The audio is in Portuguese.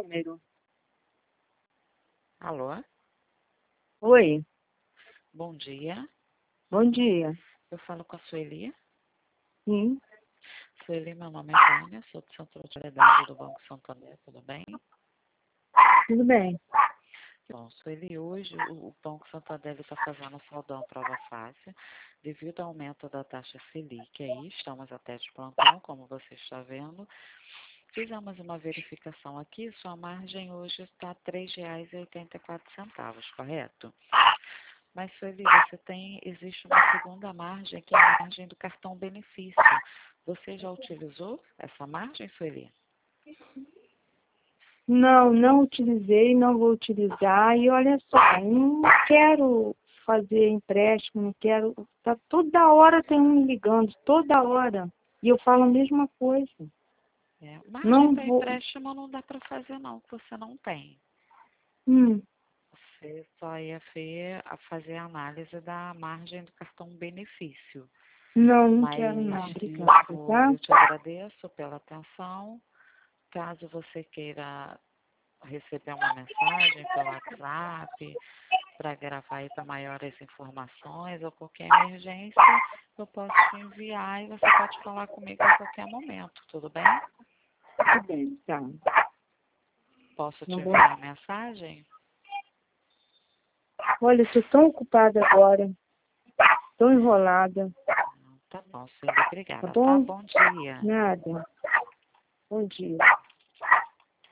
número. Alô? Oi, Bom dia. bom dia. Eu falo com a Sueli. Sim, Sueli, meu nome é Tânia, sou de Centro de Solidariedade do Banco Santander, tudo bem? tudo bem. Bom, Sueli, hoje o Banco Santander está fazendo a saudão prova fácil devido ao aumento da taxa Selic. Aí estamos até de plantão, como você está vendo. Fizemos uma verificação aqui, sua margem hoje está R$ 3,84, correto? Mas, Sueli, existe uma segunda margem, que é a margem do cartão benefício. Você já utilizou essa margem, Sueli? Não utilizei, não vou utilizar. E olha só, não quero fazer empréstimo, não quero. Tá, toda hora tem um me ligando, toda hora. E eu falo a mesma coisa. Margem Não para vou. empréstimo não dá para fazer, não, que você não tem. Hum, Você só ia fazer a análise da margem do cartão benefício. não Mas quero não. Obrigada, tá? eu te agradeço pela atenção. Caso você queira receber uma mensagem pelo WhatsApp, para gravar aí para maiores informações ou qualquer emergência, eu posso te enviar e você pode falar comigo a qualquer momento, tudo bem? Tudo bem, tá. Posso te Não vou. enviar a mensagem? Olha, estou tão ocupada agora, tão enrolada, Tá bom, Sueli, tá obrigada, tá? bom? Bom dia. Nada. Bom dia.